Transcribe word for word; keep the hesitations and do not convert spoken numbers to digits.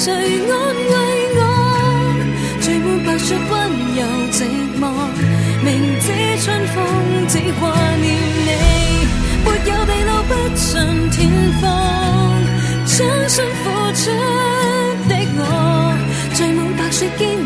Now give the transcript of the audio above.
谁安慰我？聚满白雪温柔寂寞，明知春风只挂念你，没有地老不盡天荒，將心付出的我，聚滿白雪堅